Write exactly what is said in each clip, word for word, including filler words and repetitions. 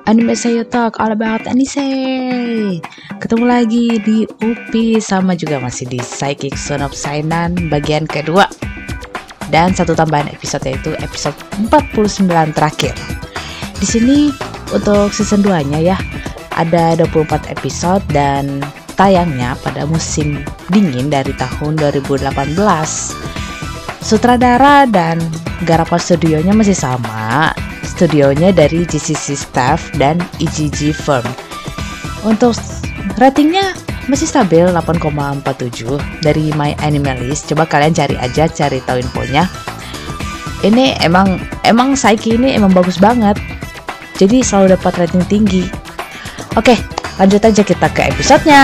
Anime Sayo Talk all about anime. Ketemu lagi di U P I sama juga masih di Psychic Son of Sainan bagian kedua. Dan satu tambahan episode yaitu episode empat puluh sembilan terakhir. Di sini untuk season dua-nya ya ada dua puluh empat episode dan tayangnya pada musim dingin dari tahun dua ribu delapan belas. Sutradara dan garapan studionya masih sama. Studionya dari G C C Staff dan I G G Firm. Untuk ratingnya masih stabil delapan koma empat tujuh dari My Animalist. Coba kalian cari aja, cari tahu infonya. Ini emang emang Psyche ini emang bagus banget. Jadi selalu dapat rating tinggi. Oke, lanjut aja kita ke episodenya.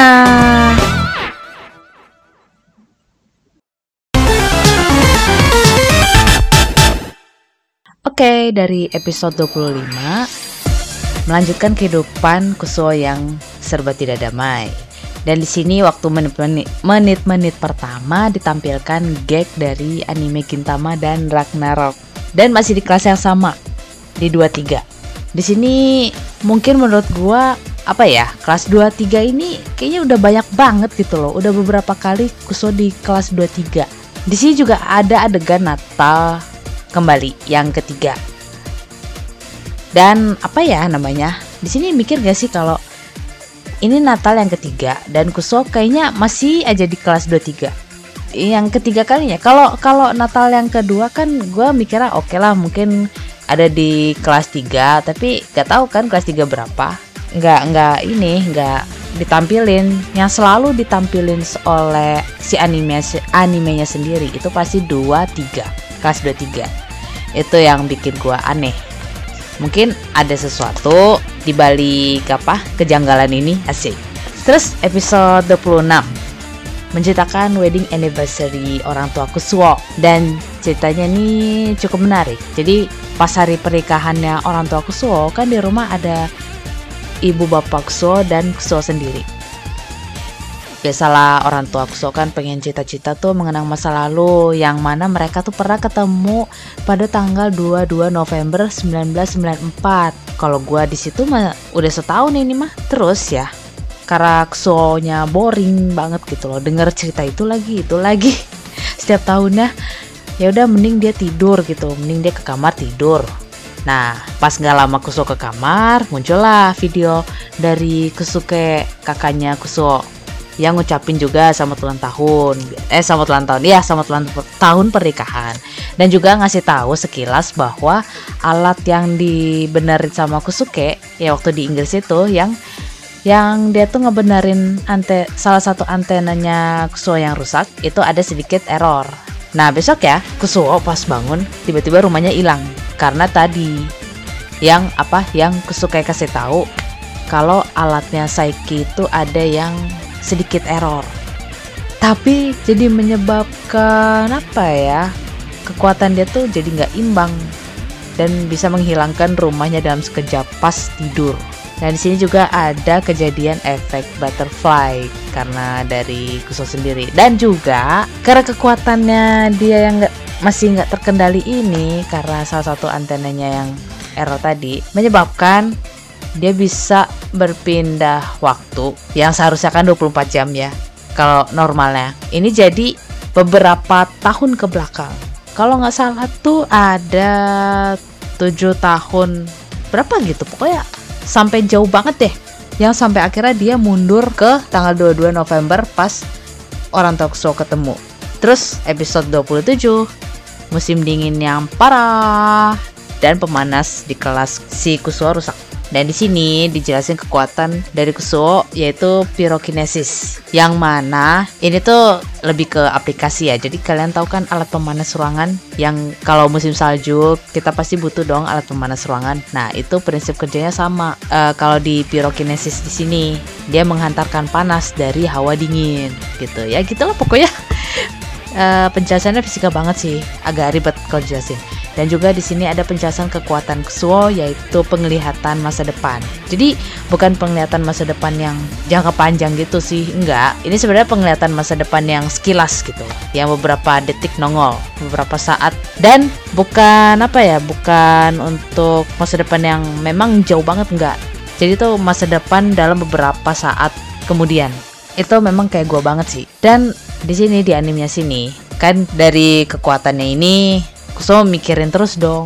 Oke, okay, dari episode dua puluh lima melanjutkan kehidupan Kusuo yang serba tidak damai. Dan di sini waktu menit-menit pertama ditampilkan gag dari anime Gintama dan Ragnarok. Dan masih di kelas yang sama, di dua puluh tiga. Di sini mungkin menurut gua apa ya, kelas dua puluh tiga ini kayaknya udah banyak banget gitu loh. Udah beberapa kali Kusuo di kelas dua puluh tiga. Di sini juga ada adegan Natal kembali yang ketiga. Dan apa ya namanya? Di sini mikir gak sih kalau ini Natal yang ketiga dan Kusuo kayaknya masih aja di kelas dua puluh tiga. Yang ketiga kalinya. Kalau kalau Natal yang kedua kan gue mikirnya oke okay lah mungkin ada di kelas tiga, tapi gak tahu kan kelas tiga berapa. Nggak nggak ini nggak ditampilin. Yang selalu ditampilin oleh si anime animenya sendiri itu pasti dua puluh tiga. Kelas dua puluh tiga. Itu yang bikin gua aneh. Mungkin ada sesuatu di balik apa kejanggalan ini, asik. Terus episode dua puluh enam menceritakan wedding anniversary orang tua Kusuo dan ceritanya ini cukup menarik. Jadi pas hari pernikahannya orang tua Kusuo kan di rumah ada ibu bapak Kusuo dan Kusuo sendiri. Biasalah orang tua Kusuo kan pengen cita-cita tuh mengenang masa lalu yang mana mereka tuh pernah ketemu pada tanggal dua puluh dua November seribu sembilan ratus sembilan puluh empat. Kalau gua di situ mah udah setahun ini mah. Terus ya, karena Kusuo-nya boring banget gitu loh, denger cerita itu lagi itu lagi setiap tahunnya. Ya udah mending dia tidur gitu, mending dia ke kamar tidur. Nah, pas nggak lama Kusuo ke kamar, muncullah video dari Kusuke, kakaknya Kusuo, yang ngucapin juga selamat ulang tahun. Eh, selamat ulang tahun. Iya, selamat ulang tahun pernikahan. Dan juga ngasih tahu sekilas bahwa alat yang dibenerin sama Kusuke ya waktu di Inggris itu yang yang dia tuh ngebenerin ante salah satu antenanya Kusuo yang rusak itu ada sedikit error. Nah, besok ya Kusuo pas bangun tiba-tiba rumahnya hilang karena tadi yang apa yang Kusuke kasih tahu kalau alatnya Psyche itu ada yang sedikit error. Tapi jadi menyebabkan apa ya? Kekuatan dia tuh jadi nggak imbang dan bisa menghilangkan rumahnya dalam sekejap pas tidur. Dan di sini juga ada kejadian efek butterfly karena dari Kusuo sendiri. Dan juga karena kekuatannya dia yang gak, masih nggak terkendali ini karena salah satu antenanya yang error tadi menyebabkan dia bisa berpindah waktu yang seharusnya kan dua puluh empat jam ya kalau normalnya. Ini jadi beberapa tahun ke belakang. Kalau nggak salah tuh ada tujuh tahun berapa gitu. Pokoknya sampai jauh banget deh. Yang sampai akhirnya dia mundur ke tanggal dua puluh dua November pas orang tua Kusuo ketemu. Terus episode dua puluh tujuh, musim dingin yang parah dan pemanas di kelas si Kusuo rusak. Dan di sini dijelasin kekuatan dari Kusuo yaitu pyrokinesis. Yang mana ini tuh lebih ke aplikasi ya. Jadi kalian tahu kan alat pemanas ruangan yang kalau musim salju kita pasti butuh dong alat pemanas ruangan. Nah, itu prinsip kerjanya sama. E, kalau di pyrokinesis di sini dia menghantarkan panas dari hawa dingin gitu. Ya gitulah pokoknya. E, penjelasannya fisika banget sih. Agak ribet kalau jelasin. Dan juga di sini ada penjelasan kekuatan Kusuo yaitu penglihatan masa depan. Jadi bukan penglihatan masa depan yang jangka panjang gitu sih, enggak. Ini sebenarnya penglihatan masa depan yang sekilas gitu, yang beberapa detik nongol, beberapa saat. Dan bukan apa ya, bukan untuk masa depan yang memang jauh banget, enggak. Jadi tuh masa depan dalam beberapa saat kemudian. Itu memang kayak gue banget sih. Dan di sini di animenya sini kan dari kekuatannya ini Kusuo mikirin terus dong.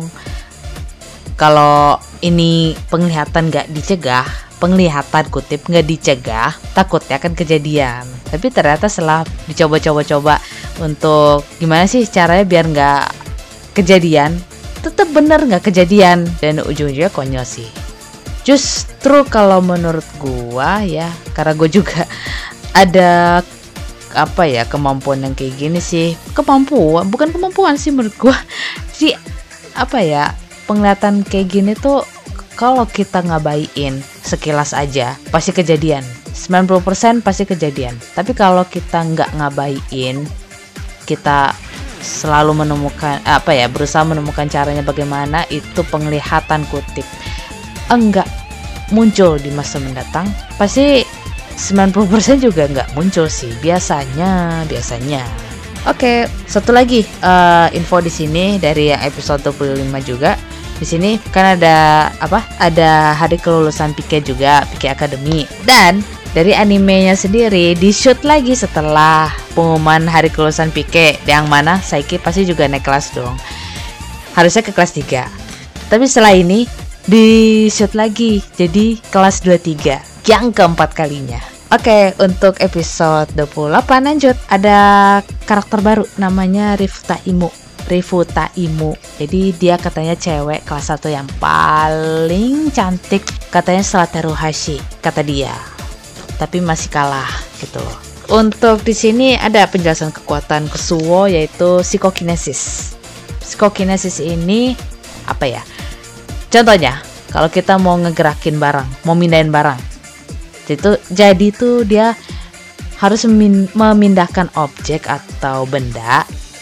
Kalau ini penglihatan gak dicegah, penglihatan kutip gak dicegah, takutnya akan kejadian. Tapi ternyata setelah dicoba-coba-coba untuk gimana sih caranya biar gak kejadian, tetap bener gak kejadian. Dan ujung-ujungnya konyol sih. Justru kalau menurut gua ya, karena gue juga ada apa ya kemampuan yang kayak gini sih, kemampuan bukan kemampuan sih menurut gua. Jadi apa ya, penglihatan kayak gini tuh kalau kita ngabaiin sekilas aja pasti kejadian, sembilan puluh persen pasti kejadian. Tapi kalau kita nggak ngabaiin, kita selalu menemukan apa ya berusaha menemukan caranya bagaimana itu penglihatan kutip enggak muncul di masa mendatang, pasti sembilan puluh persen juga nggak muncul sih biasanya biasanya. Oke, satu lagi uh, info di sini dari yang episode dua puluh lima juga. Di sini kan ada apa? Ada hari kelulusan Pike juga, Pike Academy. Dan dari animenya sendiri di shoot lagi setelah pengumuman hari kelulusan Pike, yang mana Saiki pasti juga naik kelas dong. Harusnya ke kelas tiga. Tapi setelah ini di shoot lagi jadi kelas dua puluh tiga yang keempat kalinya. Oke, untuk episode dua puluh delapan lanjut. Ada karakter baru namanya Rifuta Imu. Rifuta Imu. Jadi dia katanya cewek kelas satu yang paling cantik katanya setelah Teruhashi, kata dia. Tapi masih kalah gitu loh. Untuk di sini ada penjelasan kekuatan Kusuo yaitu psikokinesis. Psikokinesis ini apa ya? Contohnya, kalau kita mau ngegerakin barang, mau mindahin barang, itu jadi tuh dia harus memin- memindahkan objek atau benda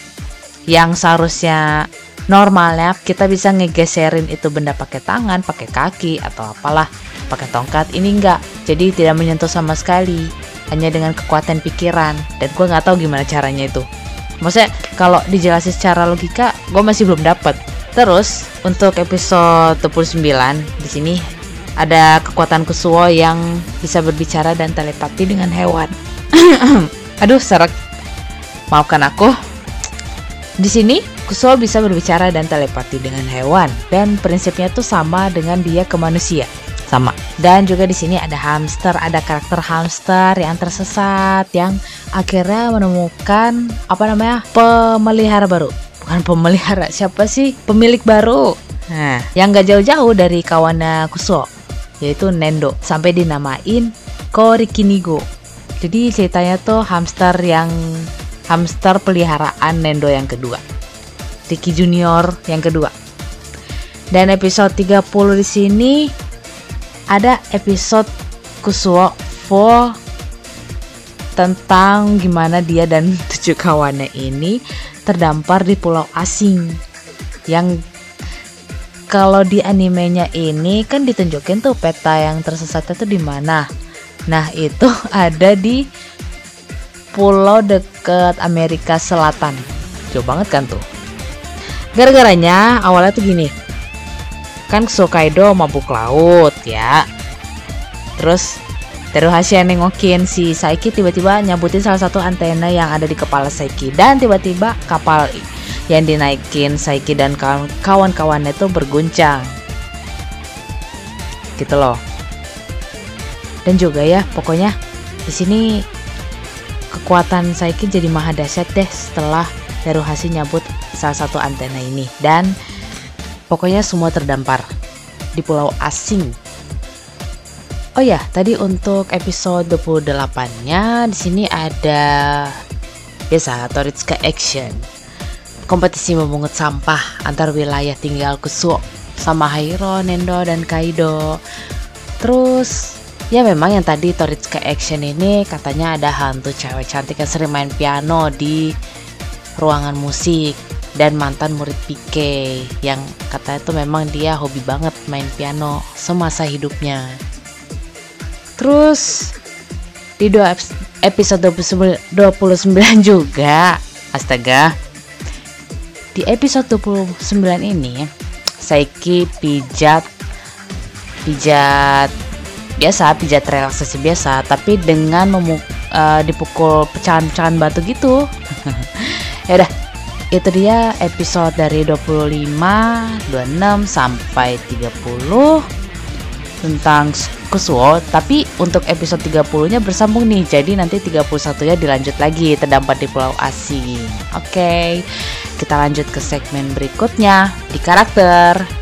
yang seharusnya normalnya kita bisa ngegeserin itu benda pakai tangan, pakai kaki atau apalah, pakai tongkat. Ini enggak, jadi tidak menyentuh sama sekali, hanya dengan kekuatan pikiran. Dan gue nggak tahu gimana caranya itu. Maksudnya kalau dijelasin secara logika, gue masih belum dapat. Terus untuk episode dua puluh sembilan di sini ada kekuatan Kusuo yang bisa berbicara dan telepati dengan hewan. Aduh, serak. Maafkan aku. Di sini Kusuo bisa berbicara dan telepati dengan hewan dan prinsipnya tuh sama dengan dia ke manusia. Sama. Dan juga di sini ada hamster, ada karakter hamster yang tersesat yang akhirnya menemukan apa namanya? pemelihara baru. Bukan pemelihara, siapa sih? Pemilik baru. Nah, yang gak jauh-jauh dari kawannya Kusuo, yaitu Nendo, sampai dinamain Korikinigo. Jadi ceritanya tuh hamster yang hamster peliharaan Nendo yang kedua, Riki Junior yang kedua. Dan episode tiga puluh di sini ada episode Kusuo full tentang gimana dia dan tujuh kawannya ini terdampar di pulau asing. Yang kalau di animenya ini kan ditunjukin tuh peta yang tersesatnya tuh di mana. Nah, itu ada di pulau deket Amerika Selatan. Jauh banget kan tuh. Gara-garanya awalnya tuh gini. Kan Kusuo Kaido mabuk laut ya. Terus Teruhashi yang nengokin si Saiki tiba-tiba nyabutin salah satu antena yang ada di kepala Saiki. Dan tiba-tiba kapal yang dinaikin Saiki dan kawan-kawannya itu berguncang. Gitu loh. Dan juga ya, pokoknya di sini kekuatan Saiki jadi maha dahsyat deh setelah Teruhashi nyabut salah satu antena ini. Dan pokoknya semua terdampar di pulau asing. Oh ya, tadi untuk episode dua puluh delapan-nya di sini ada biasa Toritsuka Action. Kompetisi memungut sampah antar wilayah tinggal Kusuo sama Hiro, Nendo dan Kaido. Terus ya memang yang tadi Toritsuka Action ini katanya ada hantu cewek cantik yang sering main piano di ruangan musik dan mantan murid Pike yang katanya tuh memang dia hobi banget main piano semasa hidupnya. Terus di dua episode dua puluh sembilan juga, astaga, di episode dua puluh sembilan ini Saiki pijat pijat biasa, pijat relaksasi biasa, tapi dengan memu- uh, dipukul pecahan-pecahan batu gitu. Ya udah, itu dia episode dari dua puluh lima, dua puluh enam sampai tiga puluh tentang Kusuo. Tapi untuk episode tiga puluh-nya bersambung nih. Jadi nanti tiga puluh satu-nya dilanjut lagi, terdampar di Pulau Asing. Oke, kita lanjut ke segmen berikutnya di karakter.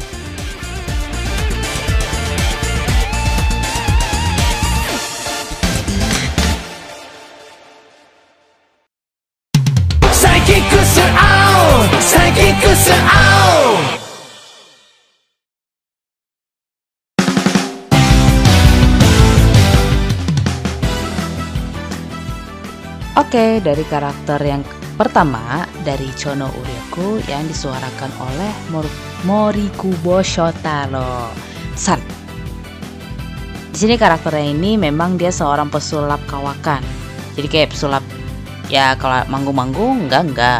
Oke, dari karakter yang pertama dari Chono Uryoku yang disuarakan oleh Mor- Morikubo Shotaro San. Di sini karakternya ini memang dia seorang pesulap kawakan. Jadi kayak pesulap ya, kalau manggung-manggung enggak enggak.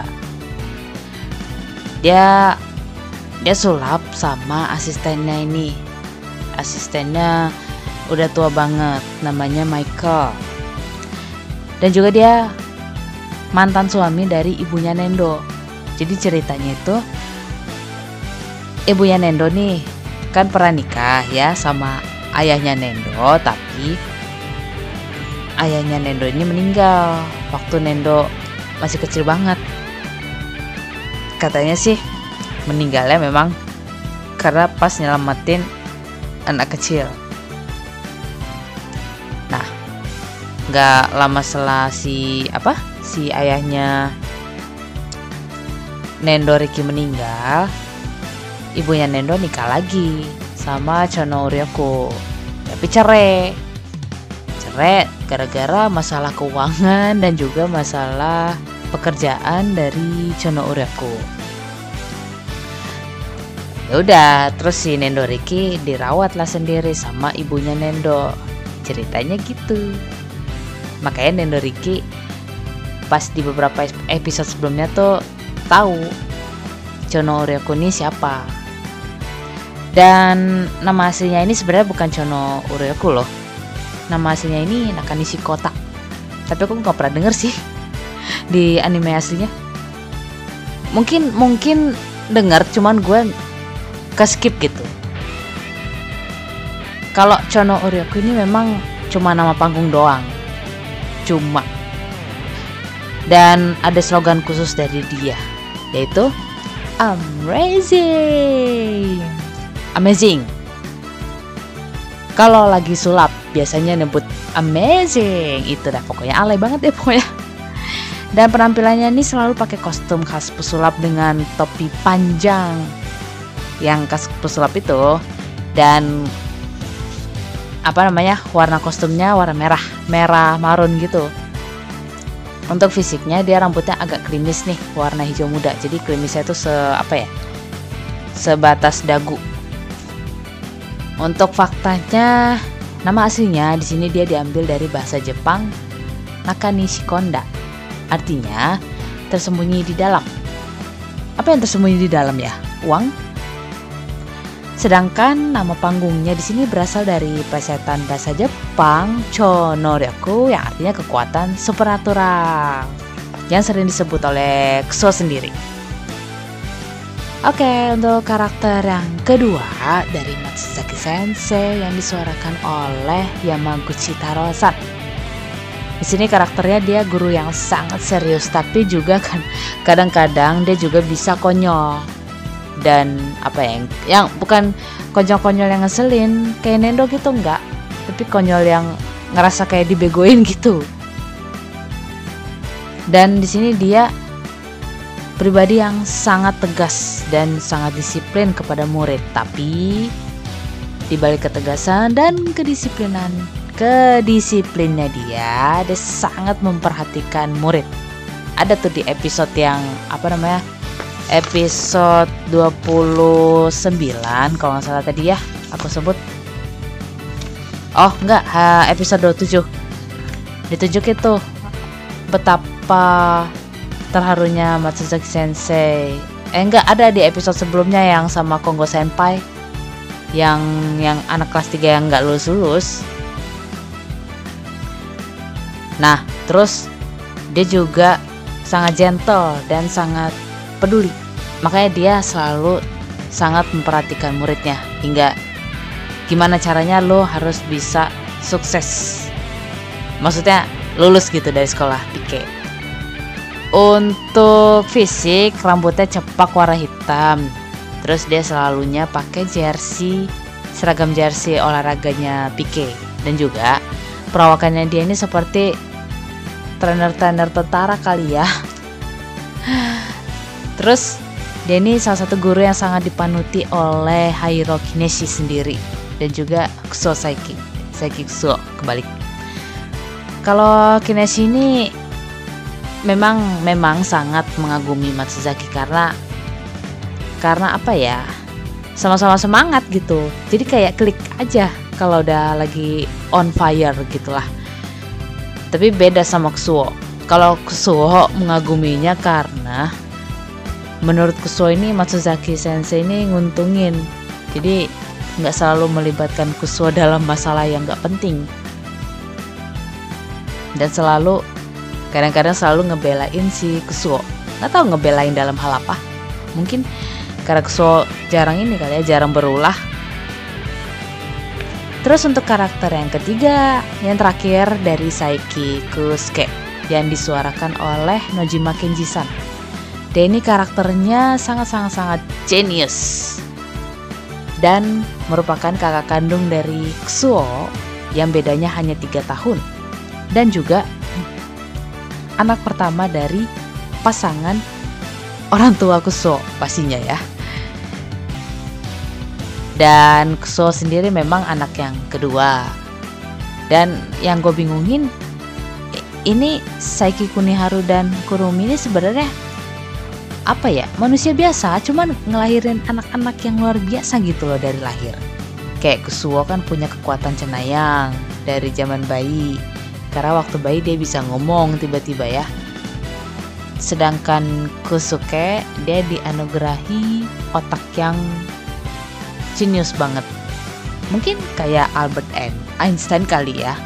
Dia dia sulap sama asistennya ini. Asistennya udah tua banget, namanya Michael. Dan juga dia mantan suami dari ibunya Nendo. Jadi ceritanya itu ibunya Nendo nih kan pernah nikah ya sama ayahnya Nendo, tapi ayahnya Nendo ini meninggal waktu Nendo masih kecil banget. Katanya sih meninggalnya memang karena pas nyelamatin anak kecil. Nah, gak lama setelah si apa si ayahnya Nendo Riki meninggal, ibunya Nendo nikah lagi sama Chono Uryoku, tapi cerai cerai gara-gara masalah keuangan dan juga masalah pekerjaan dari Chono Uryoku. Ya udah, terus si Nendo Riki dirawat lah sendiri sama ibunya Nendo, ceritanya gitu. Makanya Nendo Riki pas di beberapa episode sebelumnya tuh tahu Chono Uryoku ini siapa. Dan nama aslinya ini sebenarnya bukan Chono Uryoku loh. Nama aslinya ini Nakanishi Kota. Tapi aku nggak pernah denger sih di anime aslinya. Mungkin mungkin denger, cuman gue ke skip gitu. Kalau Chono Uryoku ini memang cuma nama panggung doang. Cuma. Dan ada slogan khusus dari dia, yaitu Amazing. Amazing. Kalau lagi sulap biasanya nyebut amazing. Itu dah pokoknya alay banget ya pokoknya. Dan penampilannya ini selalu pakai kostum khas pesulap dengan topi panjang yang khas pesulap itu, dan apa namanya, warna kostumnya warna merah, merah marun gitu. Untuk fisiknya dia rambutnya agak krimis nih, warna hijau muda. Jadi krimisnya itu se apa ya? Sebatas dagu. Untuk faktanya, nama aslinya di sini dia diambil dari bahasa Jepang Nakanishi Konda. Artinya tersembunyi di dalam. Apa yang tersembunyi di dalam ya? Uang? Sedangkan nama panggungnya di sini berasal dari plesetan bahasa Jepang Chono Uryoku yang artinya kekuatan supernatural, yang sering disebut oleh Kusuo sendiri. Oke, untuk karakter yang kedua dari Matsuzaki Sensei yang disuarakan oleh Yamaguchi Taro-san. Di sini karakternya dia guru yang sangat serius, tapi juga kan kadang-kadang dia juga bisa konyol. Dan apa yang yang bukan konyol-konyol yang ngeselin kayak Nendo gitu, enggak, tapi konyol yang ngerasa kayak dibegoin gitu. Dan di sini dia pribadi yang sangat tegas dan sangat disiplin kepada murid, tapi di balik ketegasan dan kedisiplinan kedisiplinnya dia, dia sangat memperhatikan murid. Ada tuh di episode yang apa namanya, episode dua puluh sembilan kalau nggak salah tadi ya aku sebut. Oh enggak, episode dua puluh tujuh. Ditunjukin tuh betapa terharunya Matsuzaki Sensei. Eh enggak, ada di episode sebelumnya yang sama Konggo Senpai, yang yang anak kelas tiga yang enggak lulus-lulus. Nah, terus dia juga sangat gentle dan sangat peduli. Makanya dia selalu sangat memperhatikan muridnya, hingga gimana caranya lo harus bisa sukses. Maksudnya lulus gitu dari sekolah Pike. Untuk fisik, rambutnya cepak warna hitam. Terus dia selalunya pakai jersey, seragam jersey olahraganya Pike. Dan juga perawakannya dia ini seperti trainer-trainer tentara kali ya. Terus dia ini salah satu guru yang sangat dipanuti oleh Hayao Kineshi sendiri, dan juga Kusuo Saiki Saiki Kusuo kebalik. Kalau Kineshi ini memang memang sangat mengagumi Matsuzaki karena karena apa ya, sama-sama semangat gitu. Jadi kayak klik aja kalau udah lagi on fire gitulah. Tapi beda sama Kusuo. Kalau Kusuo mengaguminya karena menurut Kusuo ini Matsuzaki sensei ini nguntungin. Jadi nggak selalu melibatkan Kusuo dalam masalah yang nggak penting. Dan selalu kadang-kadang selalu ngebelain si Kusuo. Nggak tahu ngebelain dalam hal apa. Mungkin karena Kusuo jarang ini kali ya, jarang berulah. Terus untuk karakter yang ketiga, yang terakhir dari Saiki Kusuke yang disuarakan oleh Nojima Kenji-san. Dia ini karakternya sangat-sangat-sangat genius dan merupakan kakak kandung dari Kusuo yang bedanya hanya tiga tahun, dan juga anak pertama dari pasangan orang tua Kusuo pastinya ya. Dan Kusuo sendiri memang anak yang kedua. Dan yang gue bingungin, ini Saiki Kuniharu dan Kurumi ini sebenarnya apa ya, manusia biasa, cuman ngelahirin anak-anak yang luar biasa gitu loh dari lahir. Kayak Kusuo kan punya kekuatan cenayang dari zaman bayi, karena waktu bayi dia bisa ngomong tiba-tiba ya. Sedangkan Kusuke dia dianugerahi otak yang genius banget. Mungkin kayak Albert Einstein kali ya.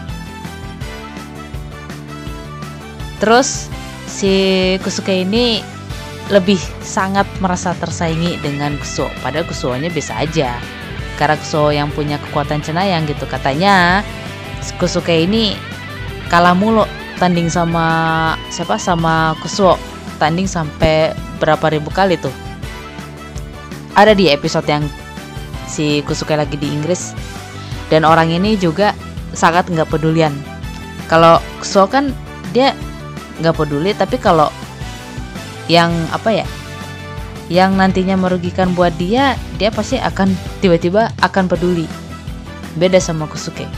Terus si Kusuke ini lebih sangat merasa tersaingi dengan Kusuo, padahal Kusuonya biasa aja. Karena Kusuo yang punya kekuatan cenayang gitu, katanya Kusuke ini kalah mulu tanding sama siapa, sama Kusuo. Tanding sampai berapa ribu kali tuh. Ada di episode yang si Kusuke lagi di Inggris, dan orang ini juga sangat nggak pedulian. Kalau Kusuo kan dia nggak peduli, tapi kalau yang apa ya, yang nantinya merugikan buat dia, dia pasti akan tiba-tiba akan peduli. Beda sama Kusuke.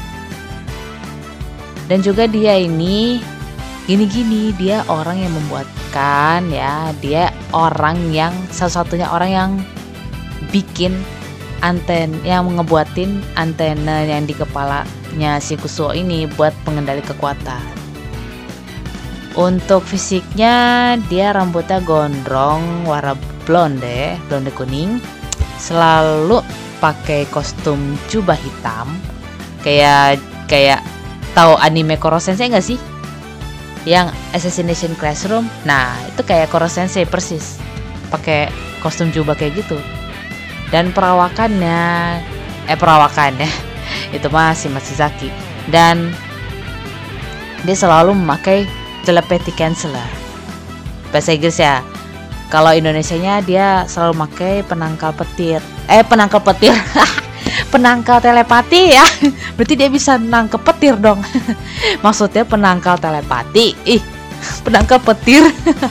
Dan juga dia ini gini-gini, dia orang yang membuatkan ya, dia orang yang satu-satunya orang yang bikin anten, yang ngebuatin antena yang di kepalanya si Kusuo ini buat pengendali kekuatan. Untuk fisiknya, dia rambutnya gondrong warna blonde, blonde kuning. Selalu pakai kostum jubah hitam. Kayak kayak tahu anime Koro Sensei enggak sih? Yang Assassination Classroom. Nah, itu kayak Koro Sensei persis. Pakai kostum jubah kayak gitu. Dan perawakannya eh perawakannya itu masih Matsuzaki. Dan dia selalu memakai telepathy canceller, bahasa Inggris ya. Kalau Indonesianya dia selalu pakai penangkal petir. Eh penangkal petir. Penangkal telepati ya. Berarti dia bisa nangkep petir dong. Maksudnya penangkal telepati. Ih, penangkal petir.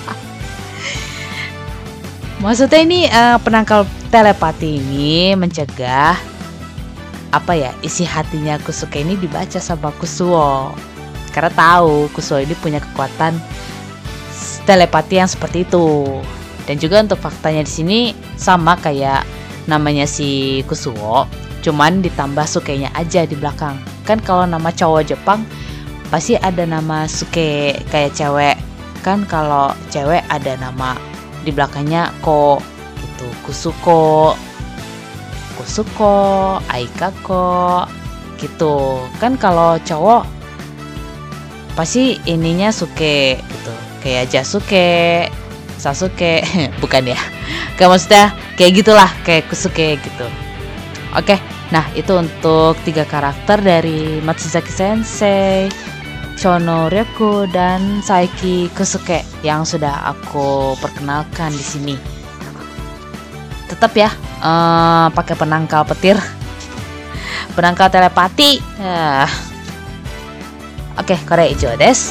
Maksudnya ini uh, penangkal telepati ini mencegah apa ya, isi hatinya Kusuke ini dibaca sama Kusuo. Karena tahu Kusuo ini punya kekuatan telepati yang seperti itu. Dan juga untuk faktanya di sini sama kayak namanya si Kusuo, cuman ditambah Suke-nya aja di belakang. Kan kalau nama cowok Jepang pasti ada nama Suke, kayak cewek. Kan kalau cewek ada nama di belakangnya Ko gitu, Kusuko, Kusuko, Aikako gitu. Kan kalau cowok apa sih ininya Suke gitu, kayak Jasuke, Sasuke, bukan ya? Kayak maksudnya kayak gitulah, kayak Kusuke gitu. Oke, nah itu untuk tiga karakter dari Matsuzaki Sensei, Chono Ryoku, dan Saiki Kusuke yang sudah aku perkenalkan di sini. Tetap ya, uh, pakai penangkal petir, penangkal telepati. Uh. Oke, kore ijo desu.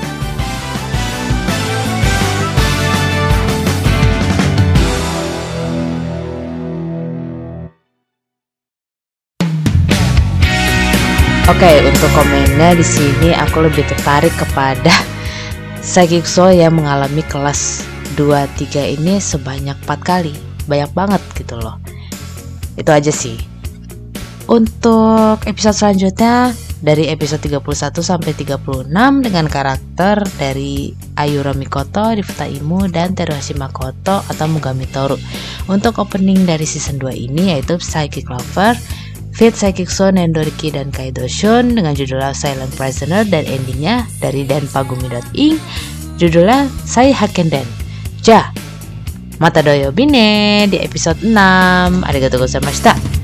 Oke, untuk komennya di sini aku lebih tertarik kepada Saikikuso yang mengalami kelas dua tiga ini sebanyak empat kali. Banyak banget gitu loh. Itu aja sih. Untuk episode selanjutnya dari episode tiga puluh satu sampai tiga puluh enam dengan karakter dari Ayura Mikoto, Rifuta Imu, dan Teruhashi Makoto atau Mugami Toru. Untuk opening dari season dua ini yaitu Psychic Lover, Feat Saikikuso, Nendoriki, dan Kaido Shun dengan judulnya Silent Prisoner, dan endingnya dari denpagumi.ink judulnya Sai Hakenden. Ja, mata doyo bine di episode enam. Arigatou gozaimashita.